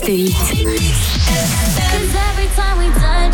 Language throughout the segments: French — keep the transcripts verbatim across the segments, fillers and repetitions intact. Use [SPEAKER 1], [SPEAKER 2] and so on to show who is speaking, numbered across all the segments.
[SPEAKER 1] Max de hits.
[SPEAKER 2] Every time we touch,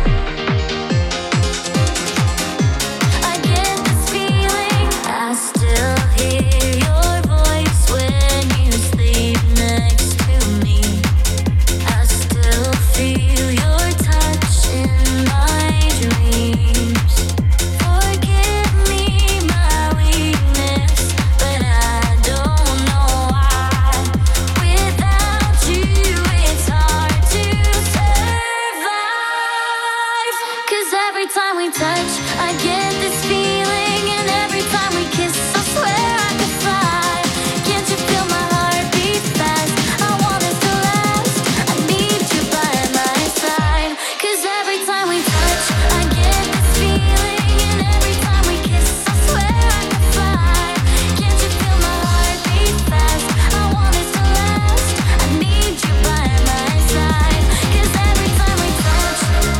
[SPEAKER 2] I get this feeling. I still hear your voice when you sleep next to me. I still feel your touch in my dreams. Forgive me my weakness, but I don't know why. Without you, it's hard to survive. 'Cause every time we touch, I get this feeling, and every time we kiss, I swear I could fly. Can't you feel my heart beat fast? I want it to last. I need you by my side. 'Cause every time we touch, I get this feeling, and every time we kiss, I swear I could fly. Can't you feel my heart beat fast? I want it to last. I need you by my side. 'Cause every time we touch,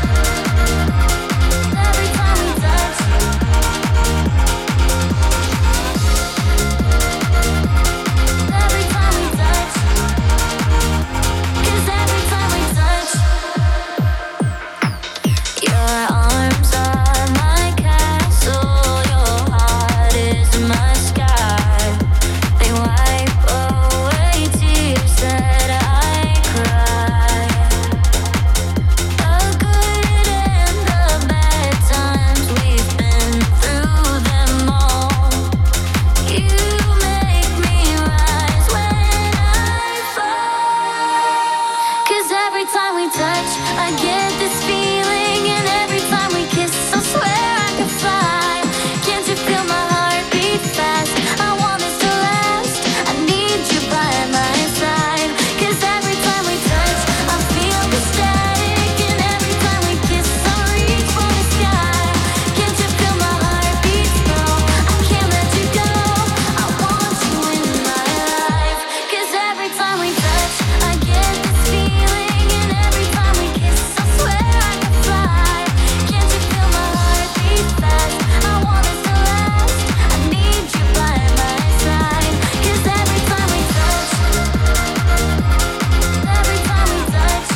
[SPEAKER 2] every time we touch, every time we touch, 'cause every time we touch, your arms are my castle, your heart is my sky. They wipe away tears that I cry. The good and the bad times, we've been through them all. You make me rise when I fall. 'Cause every time we touch, I get this feeling, and every time we kiss, I swear I could fly. Can't you feel my heart beat fast? I want this to last. I need you by my side. 'Cause every time we touch, I feel the static, and every time we kiss, I reach for the sky. Can't you feel my heart beat slow? I can't let you go. I want you in my life. 'Cause every time we touch, I get this feeling, and every time we kiss, I swear I could fly. Can't you feel my heart beat fast? I want it to last. I need you by my side. 'Cause every time we touch, every time we touch,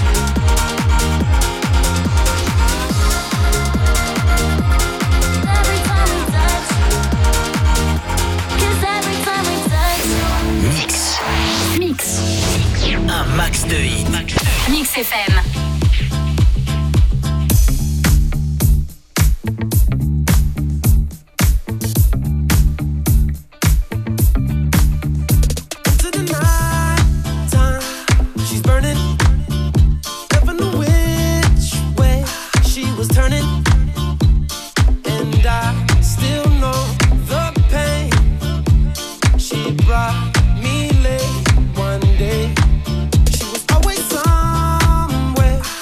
[SPEAKER 2] every time we touch, 'cause every time we touch.
[SPEAKER 1] Mix. Mix.
[SPEAKER 3] Un max de hits.
[SPEAKER 1] Mix F M.
[SPEAKER 4] Into the night time, she's burning. Never knew which way she was turning, and I still know the pain she brought me late one day. She was always somewhere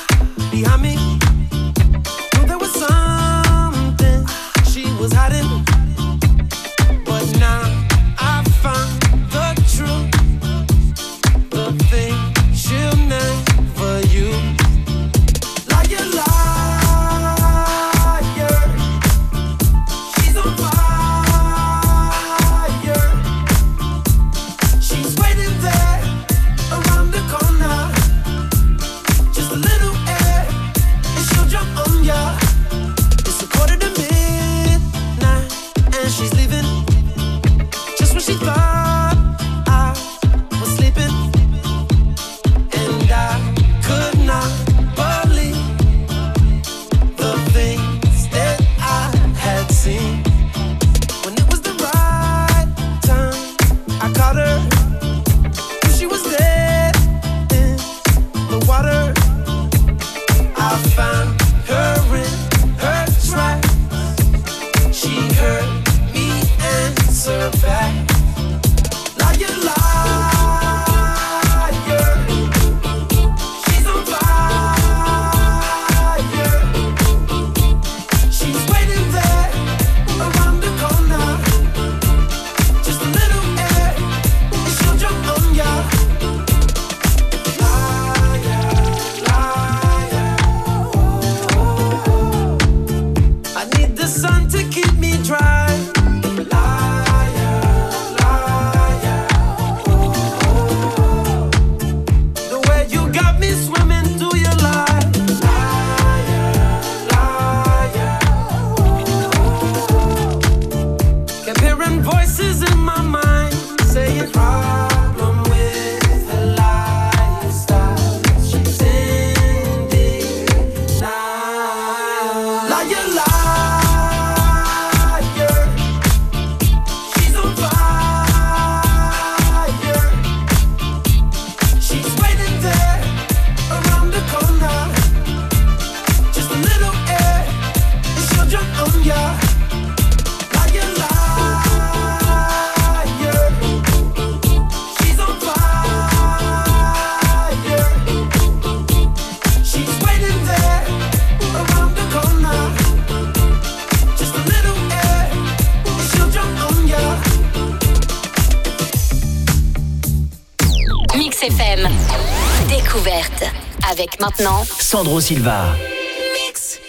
[SPEAKER 1] Mix F M. Découverte. Avec maintenant
[SPEAKER 3] Sandro Silva.
[SPEAKER 1] Mix.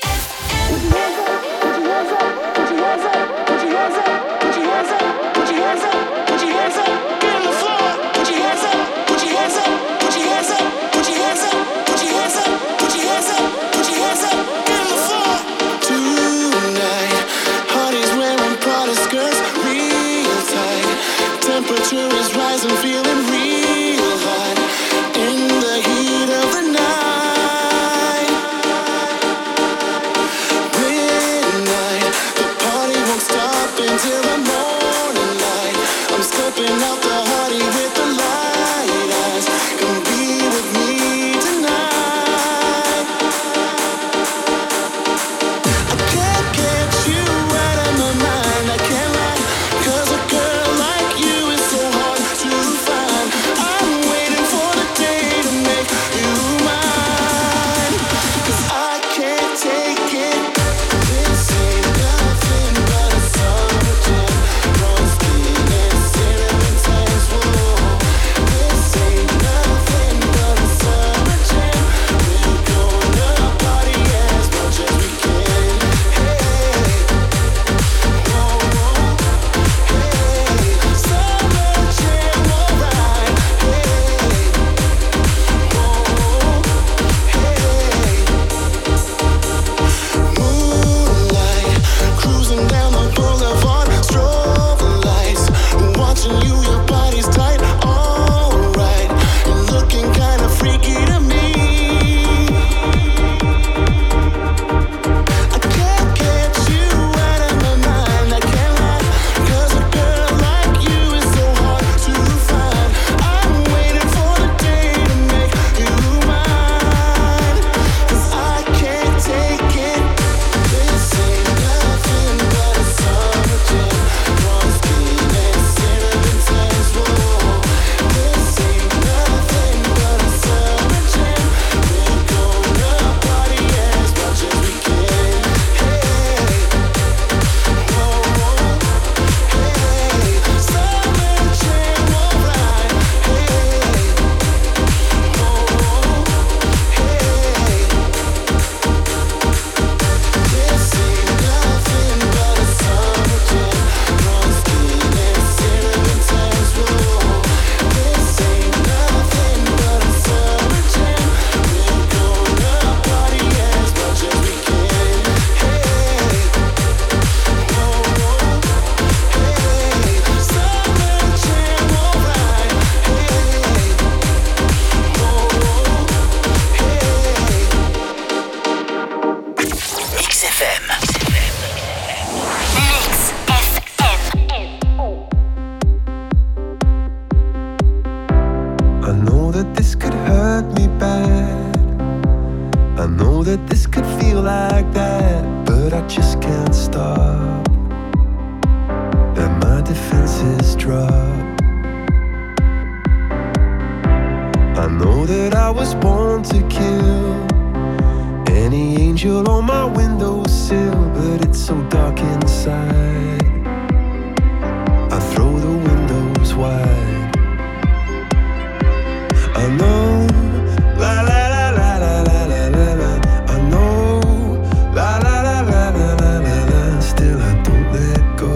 [SPEAKER 5] Temperature is rising, feeling real hot in the heat of the night. Midnight, the party won't stop until the morning light. I'm stepping out the party with the light eyes. Come be with me tonight. I can't get you out of my mind, I can't lie, 'cause a girl like you is so hard to find. I'm waiting for the day to make you mine, 'cause I can't take it. This ain't nothing but a summer jam. Raw skin and cinnamon tans, whoa. This ain't nothing but a summer jam. We're gonna party as much as we can. Hey, whoa, whoa. Hey, summer jam, alright. Hey, whoa, hey. Moonlight, cruising down the boulevard, strobe lights, watching you, your body's tight, alright. You're looking kinda freaky to me. I can't get you out of my mind, I can't lie, 'cause a girl like you is so hard to find. I'm waiting for the day to make you mine, 'cause I can't take it. This ain't nothing but a summer jam. Raw skin and cinnamon tans, whoa. This ain't nothing but a summer jam. We're gonna party as much as we can. Hey, whoa, whoa. Hey, summer jam, alright. Hey, whoa, whoa. Hey, this ain't nothing but a summer jam. Raw skin and cinnamon tans, whoa. This ain't nothing but a summer jam. We're gonna party as much as we can. Hey, whoa, whoa. Hey, summer jam, alright. Hey, whoa, whoa. Hey.
[SPEAKER 3] Mix F M.
[SPEAKER 1] Mix F M.
[SPEAKER 6] I know that this could hurt me bad. I know that this could feel like that, but I just can't stop. Then my defenses drop. I know that I was born to kill any angel on my windowsill, but it's so dark inside. I throw the windows wide. I know, la la la la la la la la la. I know, la la la la la la la la. Still I don't let go.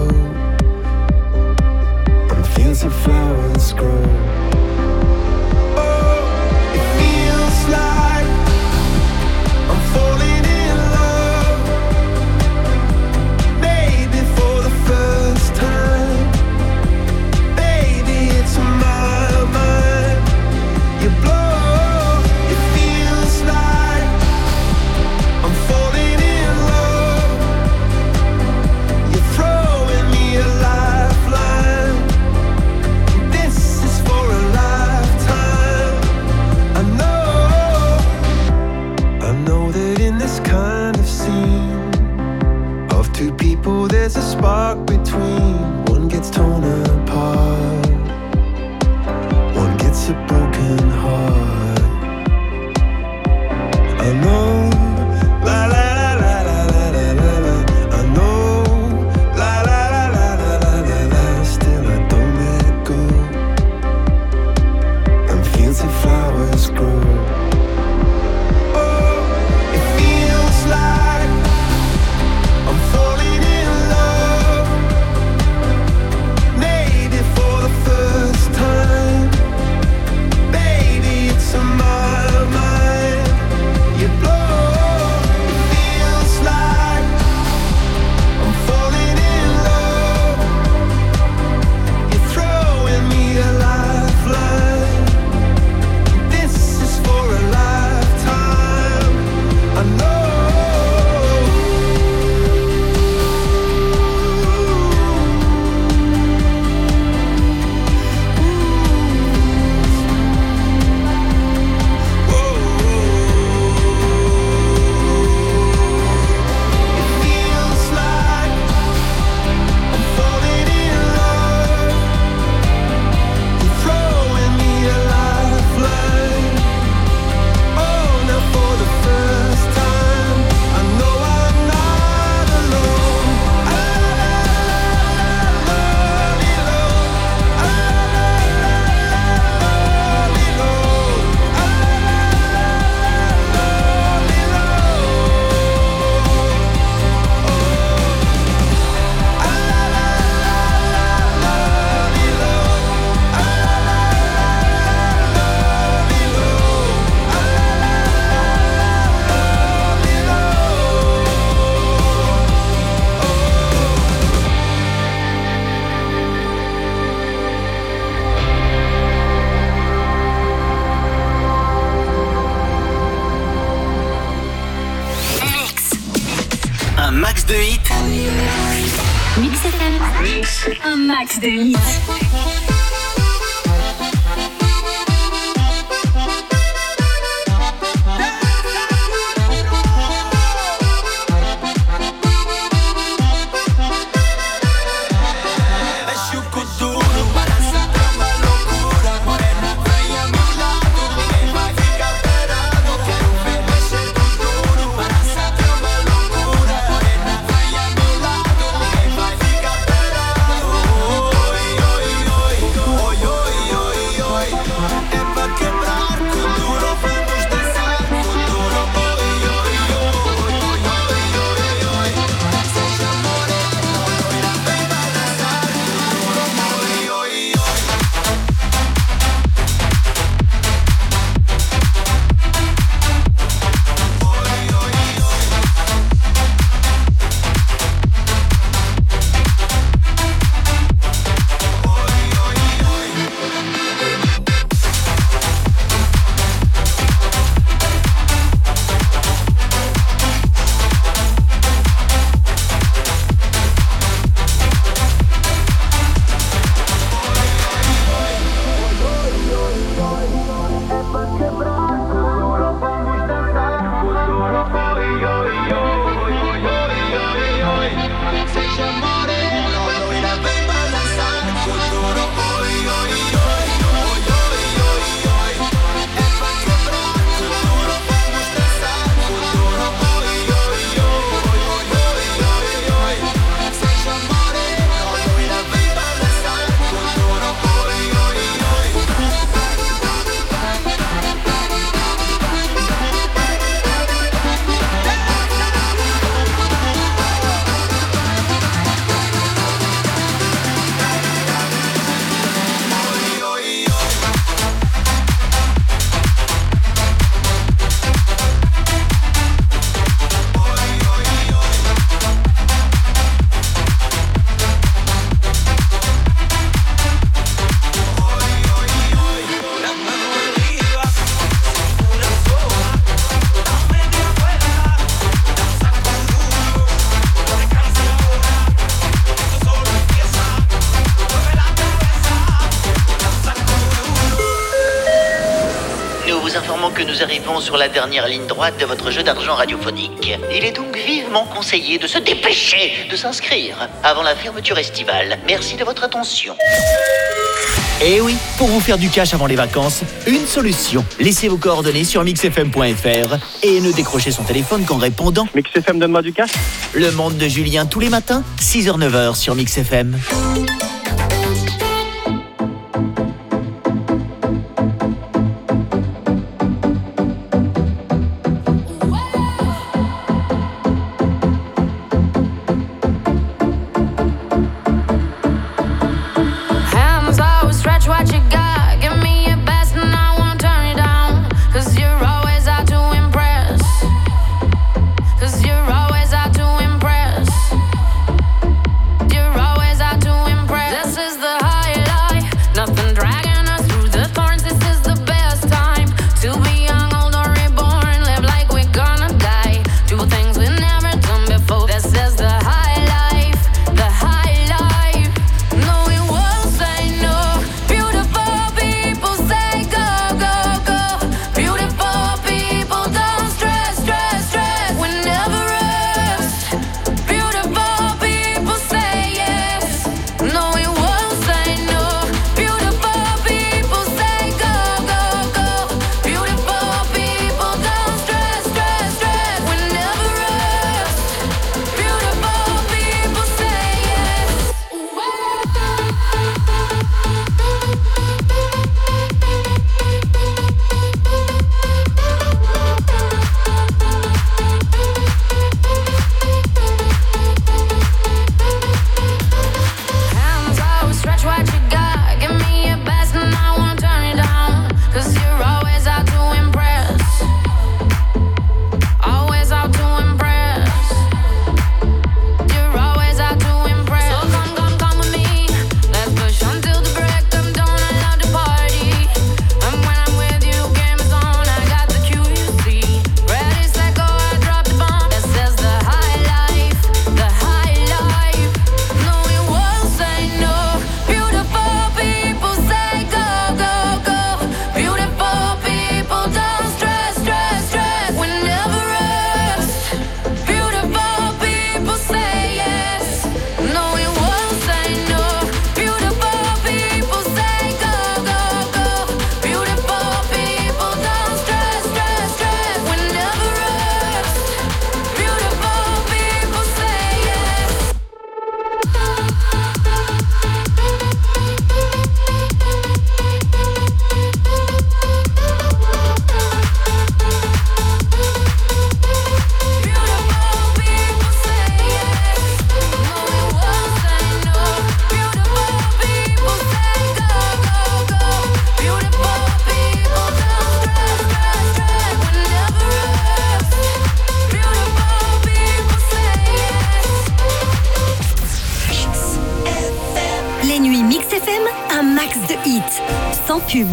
[SPEAKER 6] I'm fields of flowers grow. Oh, it feels like I'm falling in love. Maybe for the first time. Baby, it's my mind. You blow, it feels like I'm falling in love. You're throwing me a lifeline. This is for a lifetime. I know, I know that in this kind of scene of two people there's a spark between. One gets torn apart, one gets a broken heart. I know, la la la la la la la la la. I know, la la la la la la la la. Still I don't let go. I'm fields of
[SPEAKER 3] Mix.
[SPEAKER 1] Un max de hits.
[SPEAKER 3] Que nous arrivons sur la dernière ligne droite de votre jeu d'argent radiophonique. Il est donc vivement conseillé de se dépêcher de s'inscrire avant la fermeture estivale. Merci de votre attention.
[SPEAKER 7] Eh oui, pour vous faire du cash avant les vacances, une solution. Laissez vos coordonnées sur mix f m point f r et ne décrochez son téléphone qu'en répondant.
[SPEAKER 8] Mix F M, donne-moi du cash.
[SPEAKER 7] Le monde de Julien tous les matins, six heures neuf heures sur Mix F M.
[SPEAKER 2] You're always out to impress.
[SPEAKER 8] Cube.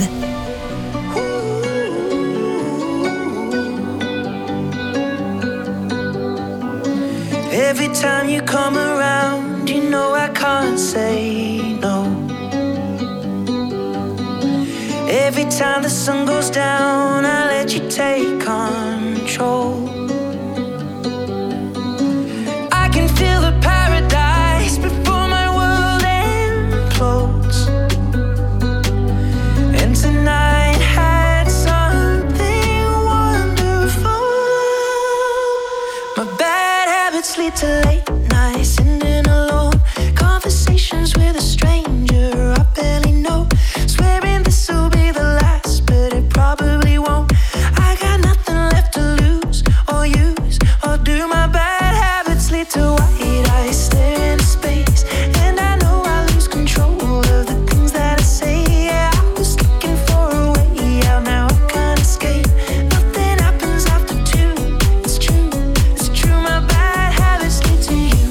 [SPEAKER 9] Every time you come around, you know I can't say no. Every time the sun goes down, I let you take control. I can feel the paradise before my world implodes. And tonight had something wonderful. My bad habits lead to late nights, ending alone. Conversations with a stranger I barely know. Swearing this will be the last, but it probably won't. I got nothing left to lose or use or do. My bad habits lead to white eyes staring into space, and I know I lose control of the things that I say. Yeah, I was looking for a way out, now I can't escape. Nothing happens after two. It's true, it's true. My bad habits lead to you.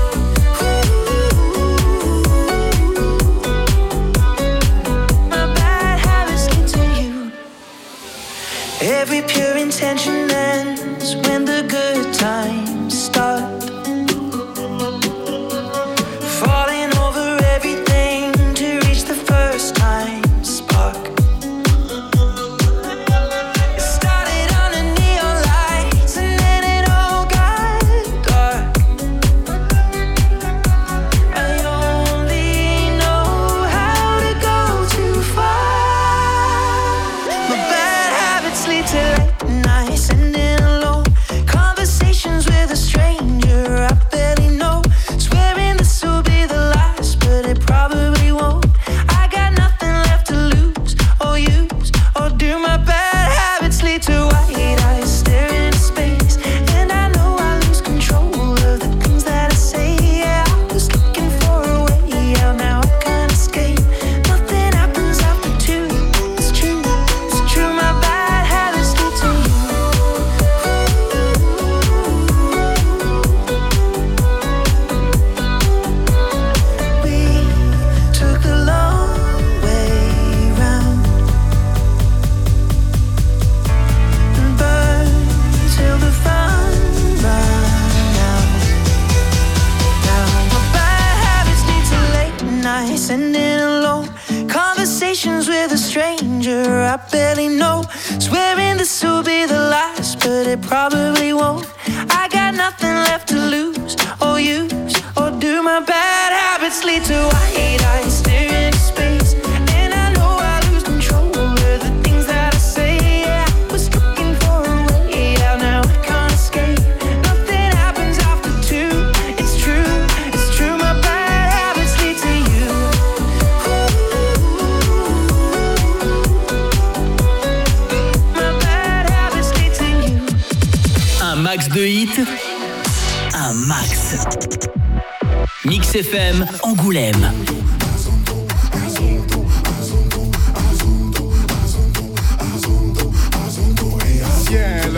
[SPEAKER 9] My bad habits lead to you. Every pure intention ends when the good times start. Falling over everything to reach the first time spark. It started under neon lights and then it all got dark. I only know how to go too far. My bad habits lead to late nights, ending alone. Conversations with a stranger I barely know. Swearing this will be the last, but it probably won't. I got nothing left to lose or use or do. My bad habits lead to white eyes staring into space, and I know I lose control of the things that I say. Yeah, I was looking for a way out, now I can't escape. Nothing happens after two. It's true, it's true. My bad habits lead to you. We took the long way round and burned till the fun ran out. Now my bad habits lead to late nights, ending alone. Conversations with a stranger I barely know. Swearing this will be the last, but it probably won't. I got nothing left to lose or use or do. My bad habits lead to white eyes staring into space, and I know I lose control of the things that I say. Yeah, I was looking for a way out, now I can't escape. Nothing happens after two. It's true, it's true. My bad habits lead to you. My bad habits lead to you.
[SPEAKER 7] Un max de hits, un max. Mix F M Angoulême.
[SPEAKER 5] Ciel,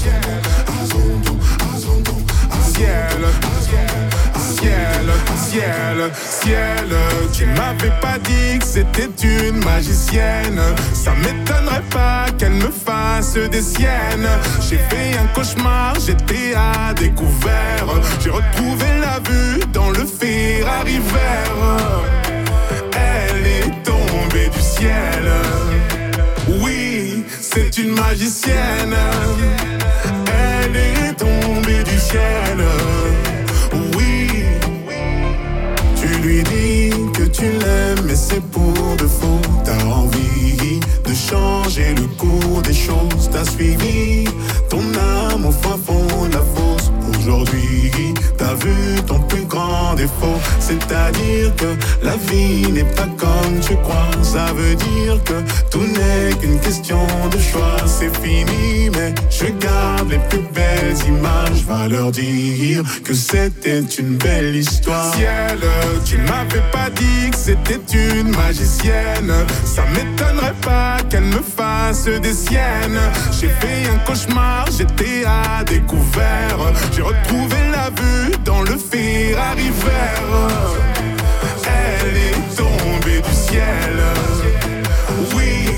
[SPEAKER 5] ciel, ciel, ciel, ciel. Tu m'avais pas dit que c'était une magicienne. Ça m'étonnerait pas qu'elle me fasse des siennes. J'ai fait un cauchemar, j'étais à découvert. J'ai retrouvé la vue dans le Ferrari vert. Elle est tombée du ciel. Oui, c'est une magicienne. Elle est tombée du ciel. Oui, tu lui dis que tu l'aimes, mais c'est pour de faux. T'as envie de changer le cours des choses. T'as suivi ton âme au fin fond de la fosse. Aujourd'hui, t'as vu ton plus grand défaut. C'est-à-dire que la vie n'est pas comme tu crois. Ça veut dire que tout n'est qu'une question de choix. C'est fini, mais je garde les plus belles images. Va leur dire que c'était une belle histoire. Ciel, tu m'avais pas dit que c'était une magicienne. Ça m'étonnerait pas qu'elle me fasse des siennes. J'ai fait un cauchemar, j'étais à découvert. J'ai retrouvé la vue dans le Ferrari vert. Elle est tombée du ciel. Oui,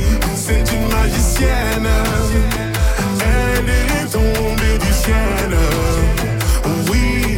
[SPEAKER 5] c'est une magicienne. Elle est tombée du ciel. Oui,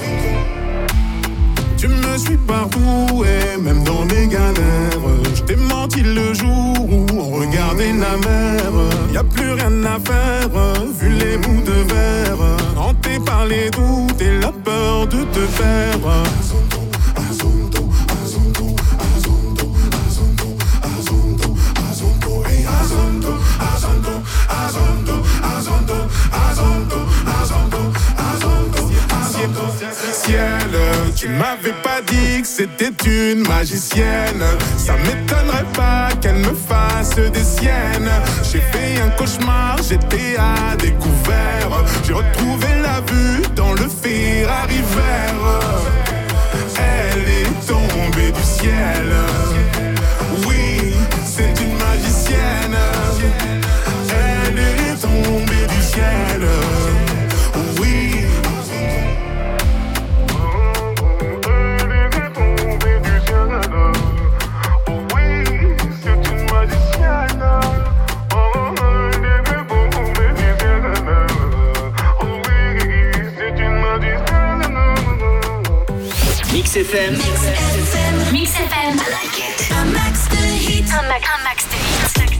[SPEAKER 5] tu me suis partout et même dans mes galères. Je t'ai menti le jour où on regardait la mer. Y'a plus rien à faire, vu les bouts de verre. Hanté par les doutes et la peur de te perdre. Azondo, Azondo, Azondo, Azondo, Azondo, Azondo, hey Azondo, Azondo, Azondo, Azondo, Azondo, Azondo, Azondo, Azondo, ciel, tu m'avais pas dit que c'était une magicienne. Ça m'étonnerait pas qu'elle me fasse des siennes. J'ai fait un cauchemar, j'étais à découvert. J'ai retrouvé la vue dans le Ferrari vert. Elle est tombée du ciel. Oui, c'est une magicienne. Elle est tombée du ciel. Oui.
[SPEAKER 7] Mix F M.
[SPEAKER 1] Mix F M. Mix F M. I like it. Un max de hits. Un max, un max de hits.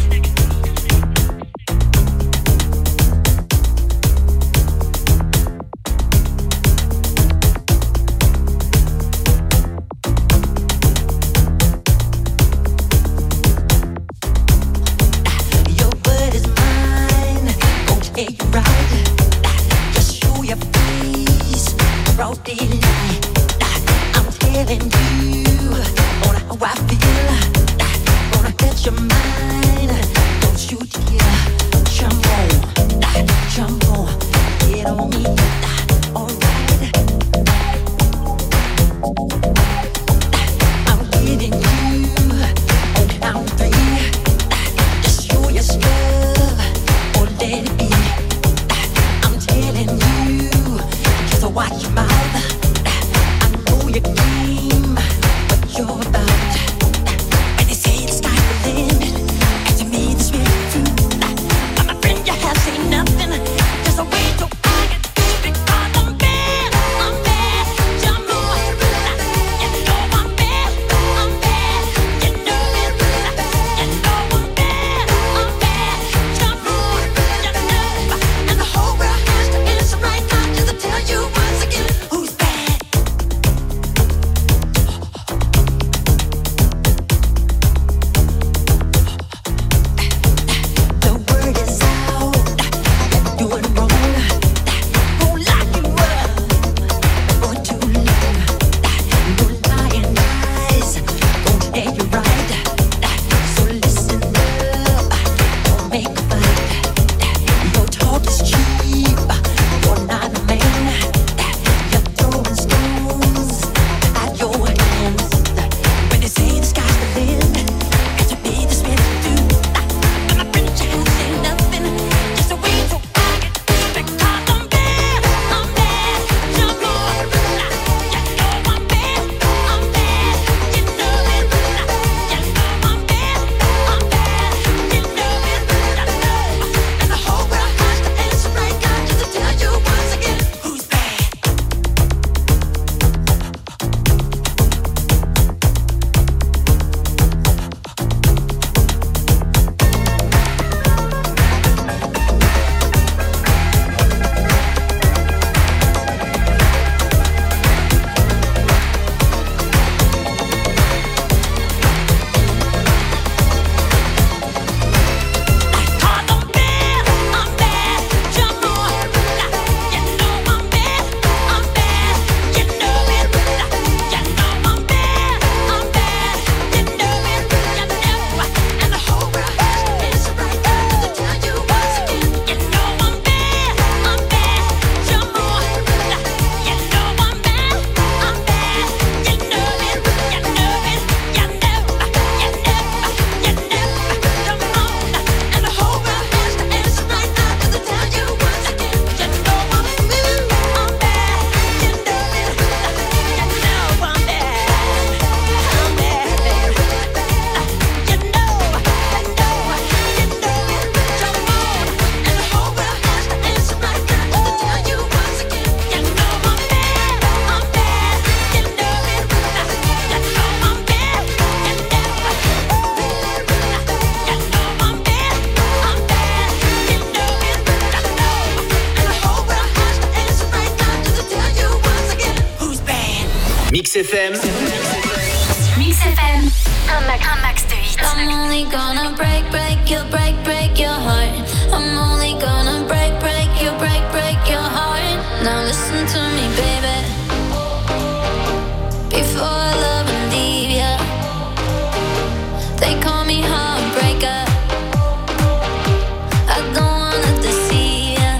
[SPEAKER 9] Your word is mine, gon' take you right. Just show your face, broad daylight. I'm telling you on how I feel. Gonna get your mind, don't you dare jump on, jump on, get on me, alright. I'm getting you on count three. Just show your stuff or let it be. I'm telling you, just watch your mouth. I know your game, what you're about. When they say the sky's the limit, and to me this really true. But my friend, you have seen nothing. Just wait till I get through because I'm bad, I'm bad. Jump on, you know I'm bad, I'm bad. You know it, you know I'm bad, I'm bad. Jump on, you know, and the whole world has to answer right now just to tell you once again who's bad. The word is out, you're doing wrong. Won't lock you up for too long. No lying eyes won't tell you right. So listen up, don't make a fight. Your talk is cheap, you're not a man. You're throwing stones at your hands. When they say the sky's the limit, and to me this really do. But my friend, you haven't seen nothing. Just wait till I get through because I'm bad, I'm bad. Jump on, you know I'm bad, I'm bad. You know it, you know I'm bad, I'm bad. You know it, you know
[SPEAKER 7] F M.
[SPEAKER 1] Mix F M. Un max, un max de hits.
[SPEAKER 2] I'm only gonna break, break your, break, break your heart. I'm only gonna break, break your, break, break your heart. Now listen to me, baby. Before I love and leave ya, they call me heartbreaker. I don't wanna deceive ya.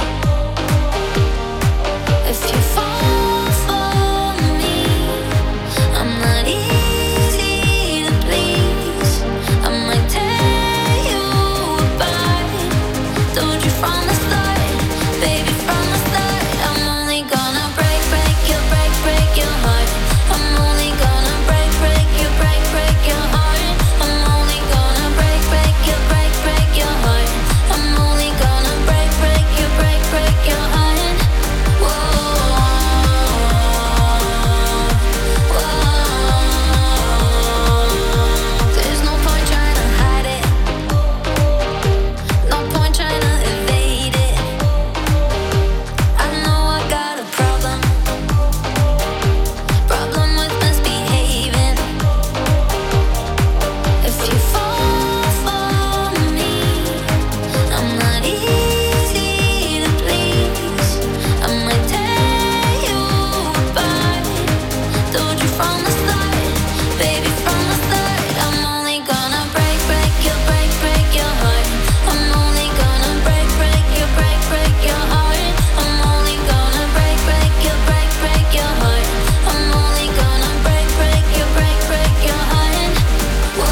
[SPEAKER 2] If you fall for me, I'm not easy to please. I might tear you apart. Told you from the start, baby, from the start. I'm only gonna break, break your, break, break your heart. I'm only gonna break, break your, break, break your heart. I'm only gonna break, break your, break, break your heart. I'm only gonna break, break your, break, break your heart. Whoa, whoa. There's no point trying to hide it. No point trying to evade it. I know I got a problem. Problem with misbehaving. If you fall for me, I'm not easy to please. I might tear you apart. Told you from the start, baby, from the start. I'm only gonna break, break your, break, break your heart. I'm only gonna break, break your, break, break your heart. I'm only gonna break, break your, break, break your heart. I'm only gonna break, break your, break, break your heart. Whoa,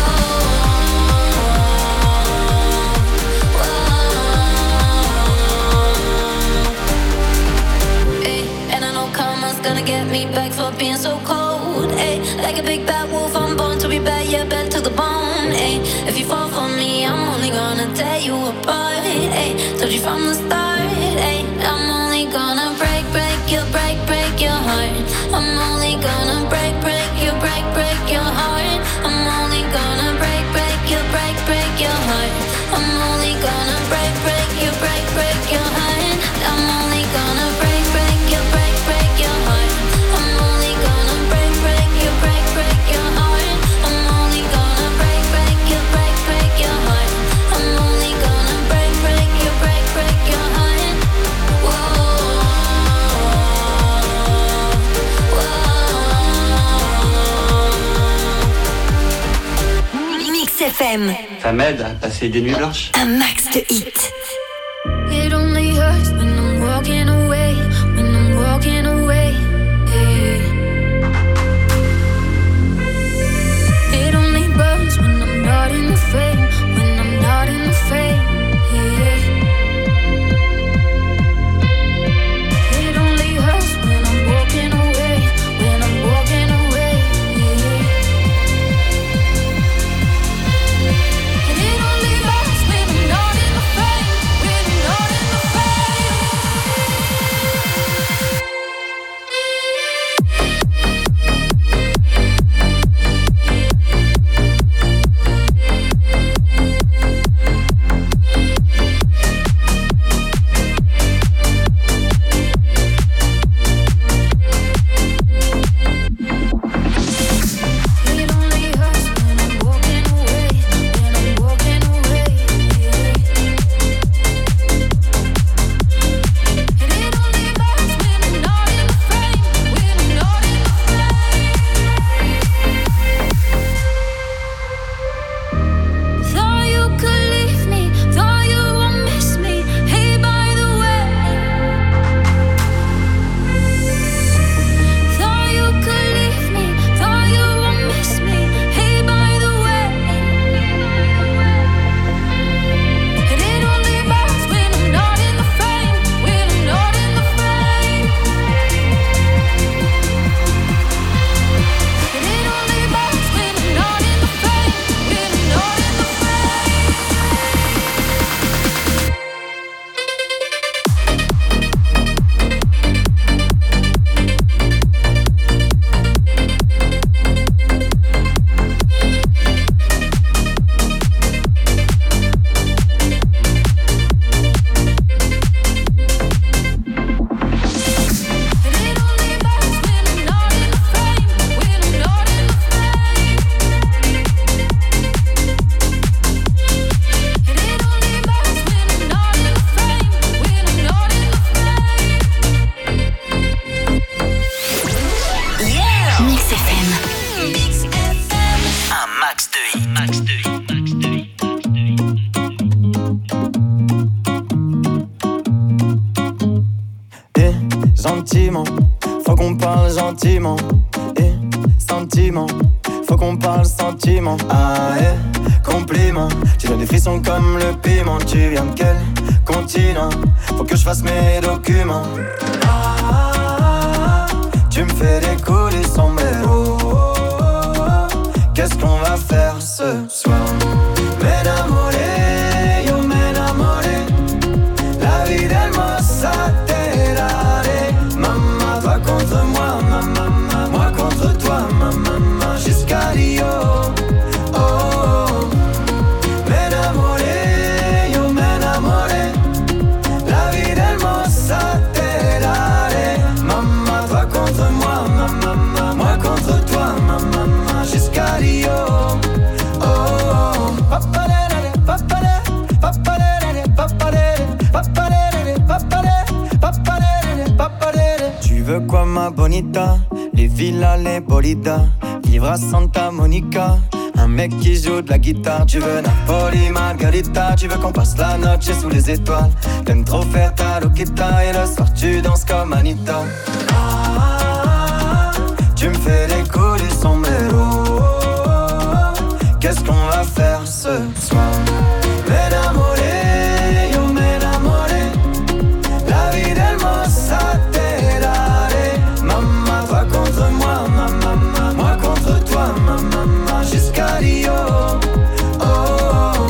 [SPEAKER 2] whoa. Ay, and I know karma's gonna get me back for being so cold. Ay, like a big bad wolf, I'm born to be bad, yeah, bad to the bone. Ay, if you fall for me, I'm only gonna tear you apart. Ay, told you from the start. Ay, I'm only gonna break, break your, break, break your heart. I'm only gonna break, break your, break, break your heart. I'm only gonna break, break your, break, break your heart. I'm only gonna break, break your, break, break your heart. I'm only gonna break, break your, break, break your heart. I'm only gonna break, break your, break, break your heart. I'm only gonna break, break your, break, break your heart. I'm only gonna break, break your, break, break your heart. Whoa, whoa.
[SPEAKER 1] Mix F M.
[SPEAKER 8] Ça m'aide à passer des nuits blanches.
[SPEAKER 1] Un max de hits.
[SPEAKER 2] It only hurts when I'm walking away, when I'm walking away. Hey. It only burns when I'm not in the frame, when I'm not in the frame. Hey. It only hurts when I'm walking away, when I'm walking away. Hey. And it only hurts when I'm not in the frame, when I'm not in the frame.
[SPEAKER 10] Sentiment, faut qu'on parle gentiment. Et sentiment, faut qu'on parle sentiment. Ah eh, compliment, tu donnes des frissons comme le piment. Tu viens de quel continent? Faut que je fasse mes documents. Ah, tu me fais décoller son mélo. Qu'est-ce qu'on va faire ce soir? M'enamoré, yo m'enamoré. La vie del mozzarella. Maman, toi contre moi, maman, moi contre toi, maman, jusqu'à Rio. Oh, oh. M'enamoré, yo m'enamoré. La vie del mozzarella. Maman, toi contre moi, maman, moi contre toi, maman, jusqu'à Rio. Oh, oh. Papalere, papalere, papalere, papalere, papalere, papalere, papalere, papalere. Tu veux quoi ma bonita? Les villas, les bolidas, vivre à Santa Monica. Un mec qui joue de la guitare. Tu veux Napoli, Margarita. Tu veux qu'on passe la noche sous les étoiles. T'aimes trop faire ta loquita. Et le soir tu danses comme Anita. Ah, tu me fais décoller son mélo. Qu'est-ce qu'on va faire ce soir? M'enamoré, yo m'enamoré. La vie del mozzarella. Maman, toi contre moi, maman, moi contre toi, maman, jusqu'à Rio. Oh, oh.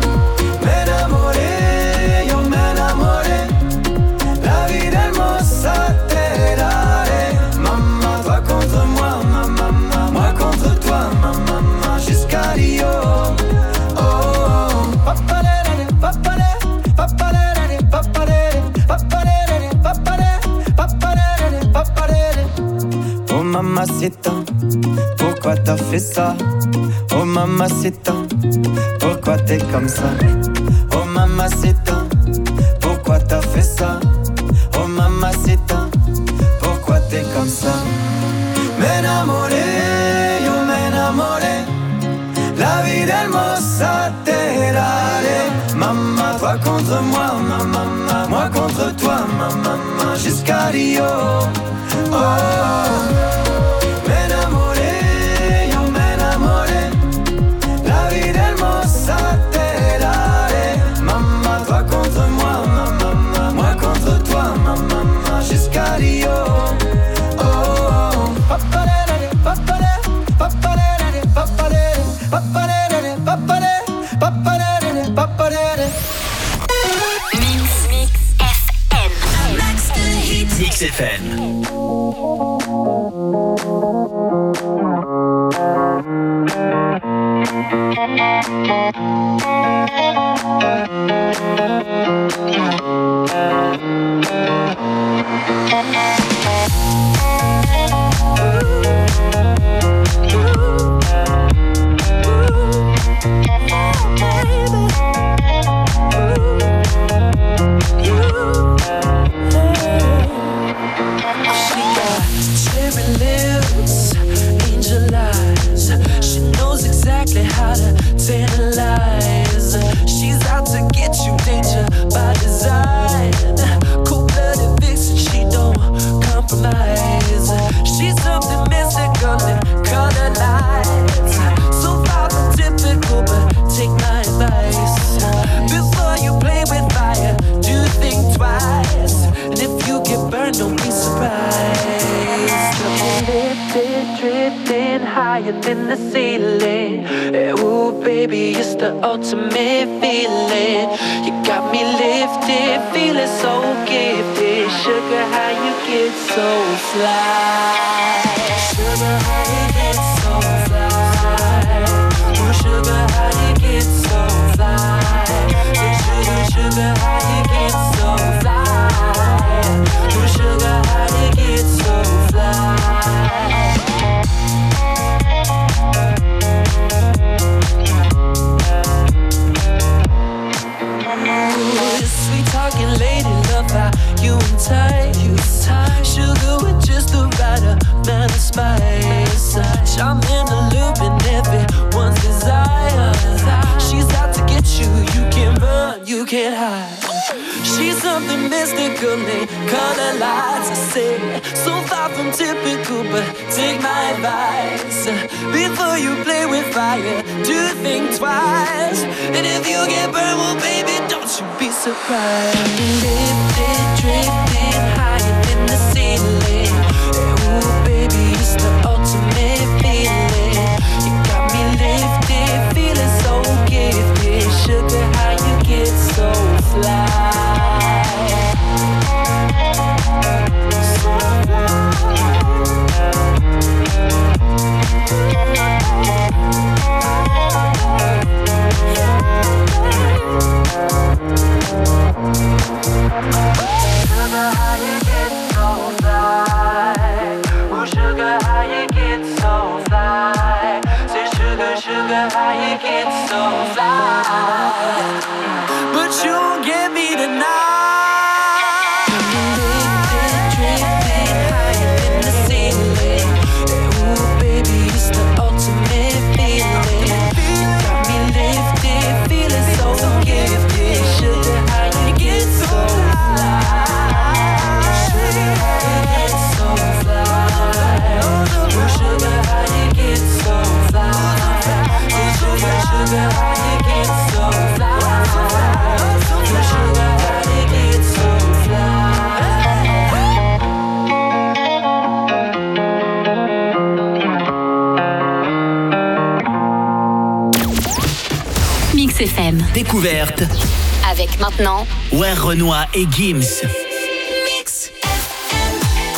[SPEAKER 10] M'enamoré, yo m'enamoré. La vie del mozzarella. Maman, toi contre moi, maman, moi contre toi, maman, jusqu'à Rio. Oh, oh. Papalere, papalere, papalere, papalere, papalere, papalere, papalere, papalere. Oh mamacita, pourquoi t'as fait ça? Oh mamacita, pourquoi t'es comme ça? Oh mamacita, pourquoi t'as fait ça? Oh mamacita, pourquoi t'es comme ça? M'enamoré, yo m'enamoré. La vie del mozzarella. Maman, toi contre moi, maman, moi contre toi, maman, jusqu'à Rio. Oh, oh. M'enamoré, yo m'enamoré. La vie del mozzarella. Maman, toi contre moi, maman, moi contre toi, maman, jusqu'à Rio. Oh, oh. Papalere, papalere, papalere, papalere, papalere, papalere, papalere, papalere.
[SPEAKER 1] Mix, Mix F M. Max the hit.
[SPEAKER 7] Mix F M.
[SPEAKER 9] How to tantalize. She's out to get you, danger by design. Cold-blooded vixen, she don't compromise. She's something mystical and color lights. So far from typical, but take my advice. Before you play with fire, do think twice. And if you get burned, don't be surprised. Lifted, drifting higher than the ceiling. Ooh, baby, it's the ultimate feeling. You got me lifted, feeling so gifted. Sugar, how you get so fly? Sugar, how you get so fly? Ooh, sugar, how you get so fly? Sugar, sugar, how you get so fly? Ooh, sugar, how you get so fly? Sweet talking lady, love how you and tight. Sugar with just the right amount of spice. Charm in the loop and everyone's desire. She's out to get you, you can't run, you can't hide. She's something mystically color lights, I say. So far from typical, but take my advice. Before you play with fire, do think twice. And if you get burned, well baby, don't you be surprised. Lifted, drifting higher than the ceiling. Ooh baby, it's the ultimate feeling. You got me lifted, feeling so gifted. Sugar, how you get so fly. Sugar, how you get so fly? Oh, sugar, how you get so fly? Say, sugar, sugar, how you get so fly? But you won't get me tonight.
[SPEAKER 1] Mix F M.
[SPEAKER 7] Découverte.
[SPEAKER 1] Avec maintenant
[SPEAKER 7] Where Renoir et Gims.
[SPEAKER 1] Mix F M.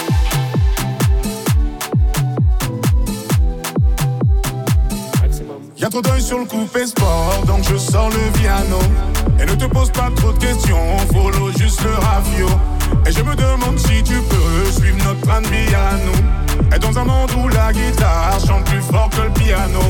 [SPEAKER 5] Y'a trop d'œil sur le coupé sport, donc je sors le piano. Et ne te pose pas trop de questions, follow juste le rafio. Et je me demande si tu peux suivre notre plan de vie à nous. Et dans un monde où la guitare chante plus fort que le piano.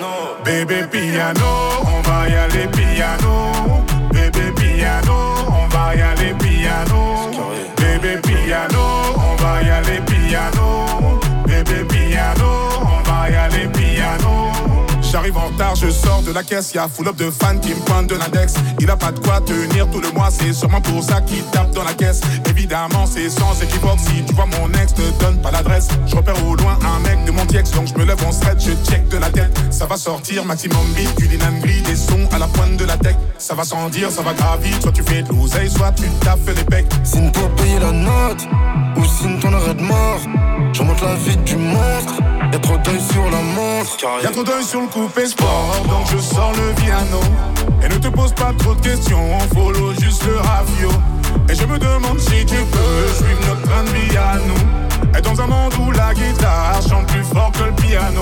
[SPEAKER 5] Bébé piano, on va y aller piano. Bébé piano, on va y aller piano. Bébé piano, on va y aller piano. Bébé piano, on va y aller piano. J'arrive en retard, je sors de la caisse, y'a full up de fans qui me pointent de l'index. Il a pas de quoi tenir tout le mois, c'est sûrement pour ça qu'il tape dans la caisse. Évidemment, c'est sans équivoque, si tu vois mon ex, te donne pas l'adresse. Je repère au loin un mec de mon tiex, donc je me lève en stretch, je check de la tête. Ça va sortir, maximum beat, du Dylan Gris, des sons à la pointe de la tech. Ça va sans dire, ça va gravir, soit tu fais de l'oseille, soit tu taffes les pecs.
[SPEAKER 11] Signe pour payer la note, ou signe ton arrêt de mort. Je remonte la vie du monstre. Y'a trop d'œil sur la montre.
[SPEAKER 5] Y'a trop d'œil sur le coupé sport, donc je sors le piano. Et ne te pose pas trop de questions, follow juste le rafio. Et je me demande si tu peux suivre notre train de vie à nous. Et dans un monde où la guitare chante plus fort que le piano.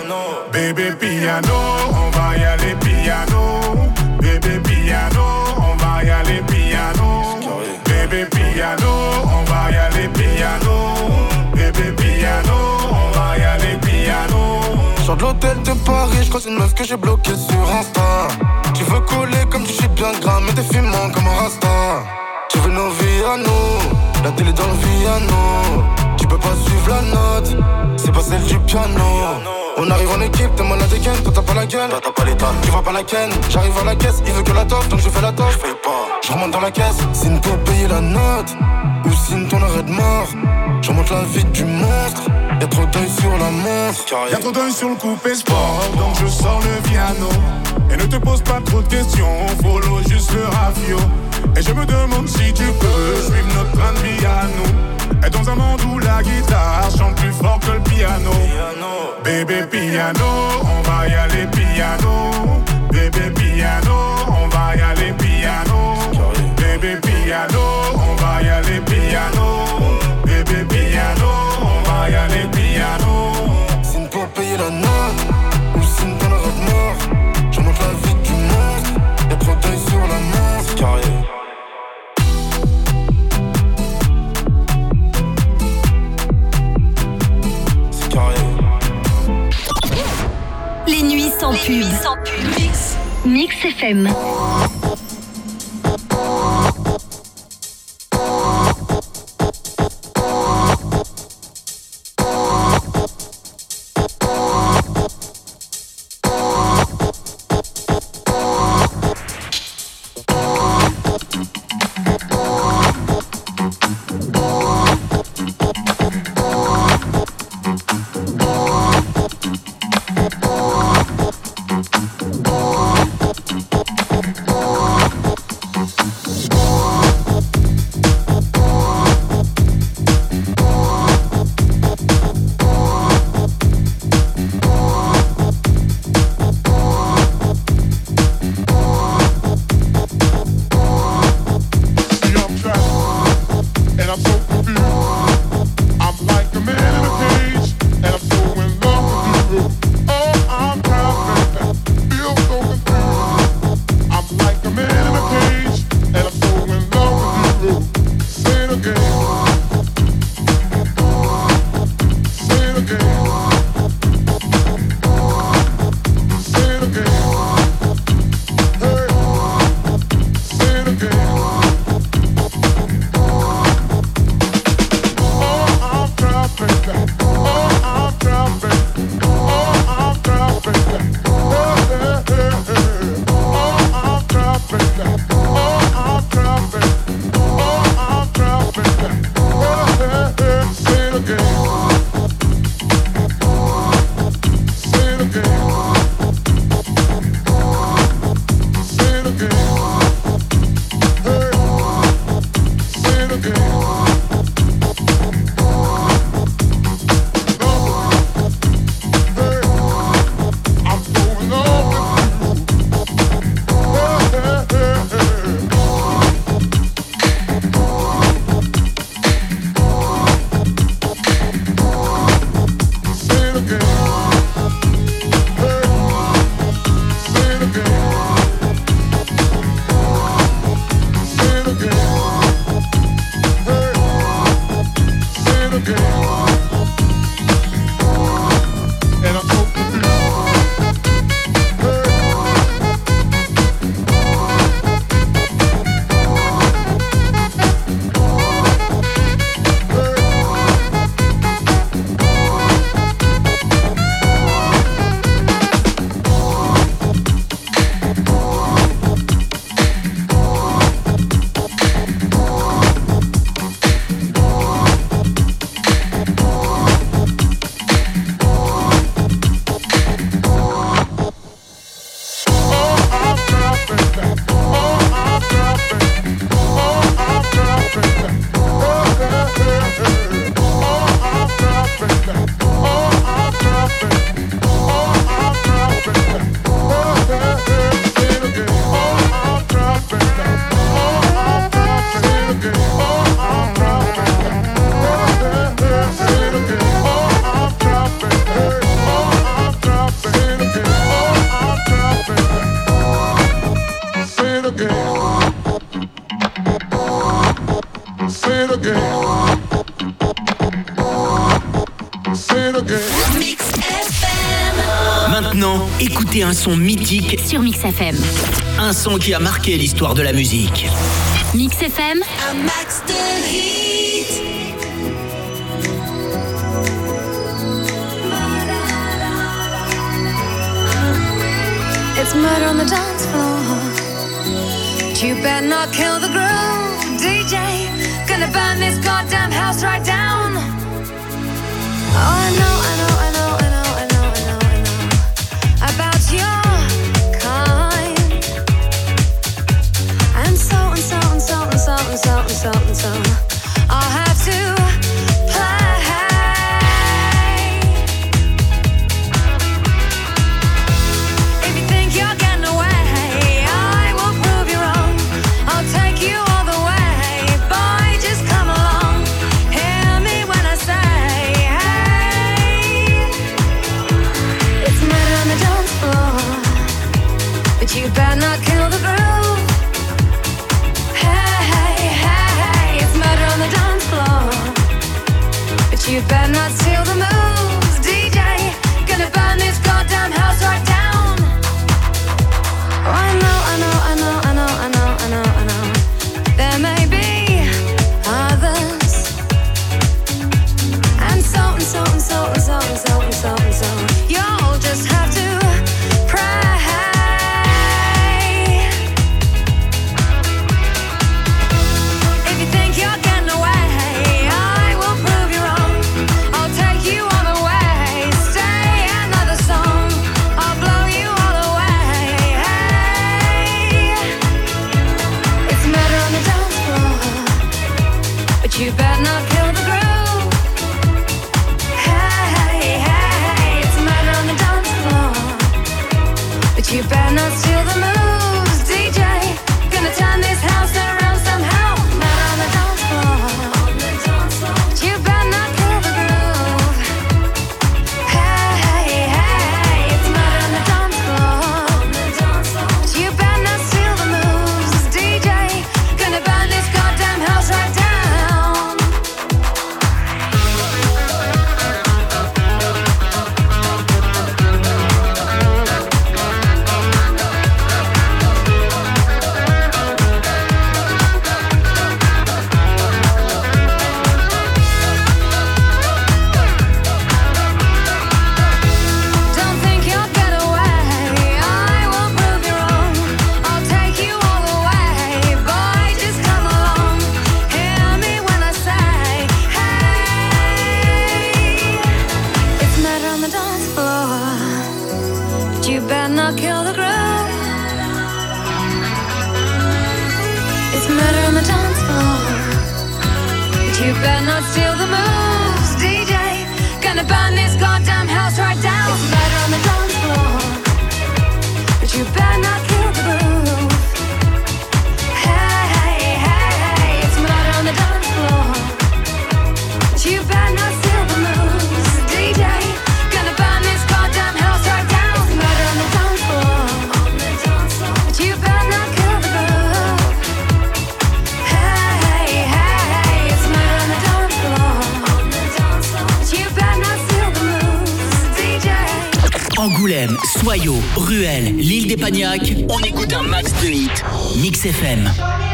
[SPEAKER 5] Bébé piano, on va y aller piano. Bébé piano, on va y aller piano. Bébé piano, on va y aller piano. Bébé piano, on va y aller piano.
[SPEAKER 11] Sors de l'hôtel de Paris, je crois c'est une meuf que j'ai bloquée sur Insta. Tu veux coller comme tu chies bien gras, mais t'es fumant comme un rasta. Tu veux nos vies à nous, la télé dans le piano. Tu peux pas suivre la note, c'est pas celle du piano. On arrive en équipe, t'es mal à des gaines, toi t'as pas la gueule, toi t'as pas l'état, tu vois pas la ken. J'arrive à la caisse, il veut que la toffe, donc je fais la toffe. Je fais pas, je remonte dans la caisse. Signe pour payer la note, ou signe ton arrêt de mort. Je remonte la vie du monstre. Y'a trop d'œil sur la montre.
[SPEAKER 5] Y'a trop d'œil sur le coupé sport, donc je sors le piano. Et ne te pose pas trop de questions, follow juste le rafio. Et je me demande si tu peux suivre notre train de vie à nous. Et dans un monde où la guitare chante plus fort que le piano. Bébé piano, on va y aller piano. Bébé piano, on va y aller piano. Bébé piano, on va y aller piano. Bébé piano, on va y aller piano.
[SPEAKER 11] Signe pour payer la note, ou signe ton arrêt de mort. Je monte la vie du monstre. Y'a trop d'œil sur la montre. Carré. C'est carré.
[SPEAKER 1] Les nuits sans
[SPEAKER 2] Les
[SPEAKER 1] pub.
[SPEAKER 2] nuits sans pub. Mix.
[SPEAKER 1] Mix F M.
[SPEAKER 7] Maintenant, écoutez un son mythique
[SPEAKER 1] sur Mix F M.
[SPEAKER 7] Un son qui a marqué l'histoire de la musique.
[SPEAKER 1] Mix F M.
[SPEAKER 2] Max the heat.
[SPEAKER 12] It's murder on the dance floor. You better not kill the groove, D J. Gonna burn this goddamn house right down. Oh, I know, I know, I know, I know, I know, I know, I know about your kind. And so and so and so and so and so and so and so I'll have to play. If you think you're getting away, I will prove you wrong. I'll take you all the way. Boy, just come along. Hear me when I say, hey. It's murder on the dance floor, but you better not kill the groove. Hey, hey, hey, hey. It's murder you better not kill the groove. Hey, hey, it's a murder on the dance floor. But you better not steal the moves, D J. Gonna turn this house around somehow. Murder on the dance floor. But you better not kill the groove. Hey, hey, it's a murder on the dance floor. But you better not steal the moves, D J. Gonna burn this goddamn house right down. Don't think you'll get away. I will prove you wrong. I'll take you all the way. Boy, just come along. Hear me when I say, hey. It's murder on the dance floor. But you better not kill the groove. It's murder on the dance floor. But you better not steal the moves, D J. Gonna burn this goddamn house right down. It's murder on the dance floor. But you better not kill the groove. Hey, hey, it's murder on the dance floor. But you better not steal the moves, D J. Gonna burn this goddamn house right down. It's murder on the dance floor. But you better not kill the groove. Hey, hey, it's murder on the dance floor. But you better not steal the moves, D J.
[SPEAKER 7] Angoulême, Soyaux, Ruelle, l'île des Pagnacs, on écoute un max de hits. Mix F M.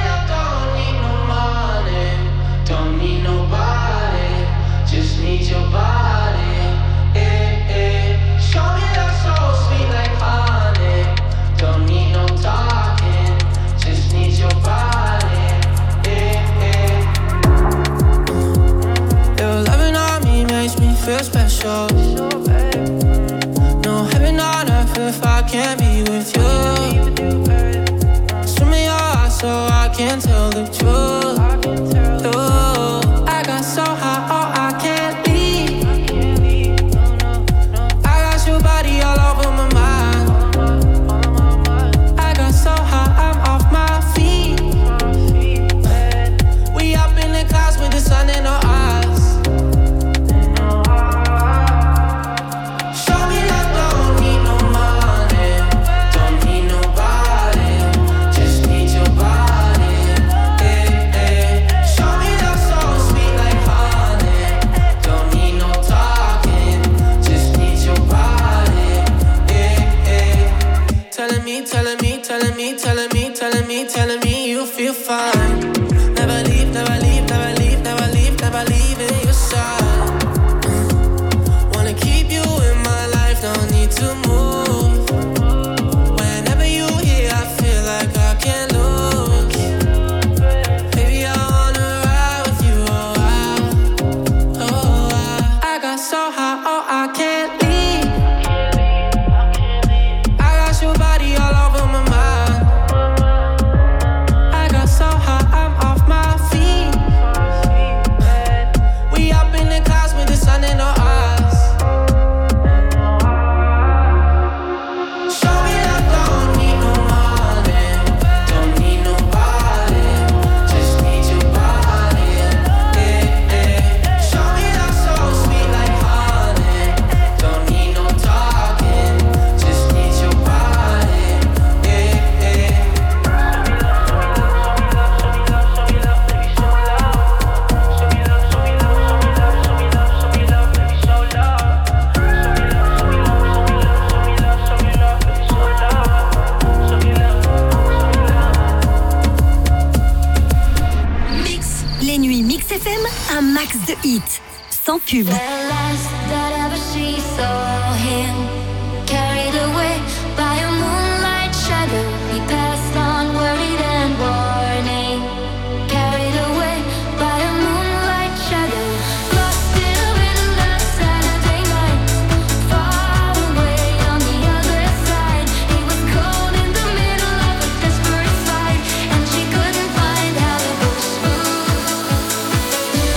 [SPEAKER 10] Don't need nobody, just need your body. Eh, eh. Show me that soul sweet like honey. Don't need no talking, just need your body. Eh, eh. Your loving on me makes me feel special. No heaven on earth if I can't be with you. Swim in your eyes so I can tell the truth. Ooh, I got so high, oh, I can't leave. I got your body all over my mind. I got so high, I'm off my feet. We up in the clouds with the sun in our eyes. Show me that don't need no money, don't need nobody, just need your body. Eh, eh. Show me that soul sweet like honey. Don't need no talking, just need your body. Eh, eh. Telling me, telling me, telling me, telling me, telling me, telling me you feel fine. Never leave, never leave, never leave, never leave, never leave in your side. Wanna keep you in my life, don't need to move. Whenever you here, I feel like I can't lose. Baby, I wanna ride with you, oh, I, oh, I. I got so high, oh, I can't leave. I got your body all over my mind. I got so high, I'm off my feet. We up in the clouds with the sun in our eyes. Show me that don't need no money, don't need nobody, just need your body. Eh, eh. Show me that soul sweet like honey. Don't need no talking, just need your body. Eh, eh.
[SPEAKER 1] Les nuits Mix F M, un max de hits. Sans pub.
[SPEAKER 2] The last that ever she saw him, carried away by a moonlight shadow. He passed on worried and warning, carried away by a moonlight shadow. Lost in a windless Saturday night, far away on the other side. He was cold in the middle of a desperate fight, and she couldn't find how to push through.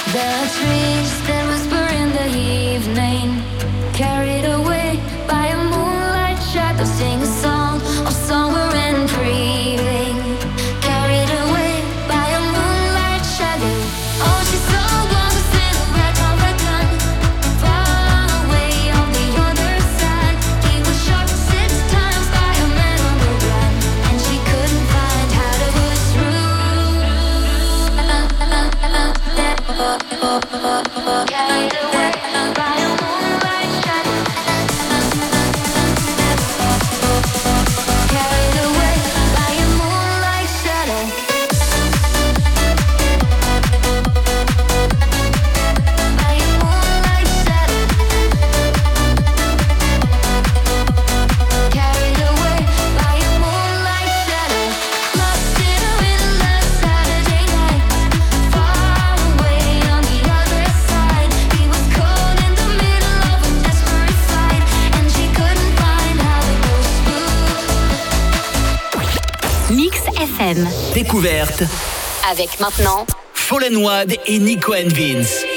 [SPEAKER 2] The trees that whisper in the evening, carried away by a moonlight shadow, sing a song of summer and grieving. Carried away by a moonlight shadow. Oh, she's so gone to silhouette of a gun, far away on the other side. He was shot six times by a man on the run, and she couldn't find how to push through. Carried away by a moonlight shadow. Carried away by a moonlight shadow. By a moonlight shadow. Carried away by a moonlight shadow. Lost in a windless Saturday night, far away on the other side. He was caught in the middle of a desperate fight, and she couldn't find how to go smooth.
[SPEAKER 1] Mix F M.
[SPEAKER 7] Découverte
[SPEAKER 1] Avec maintenant
[SPEAKER 7] Fallen Wad et Nico and Vince.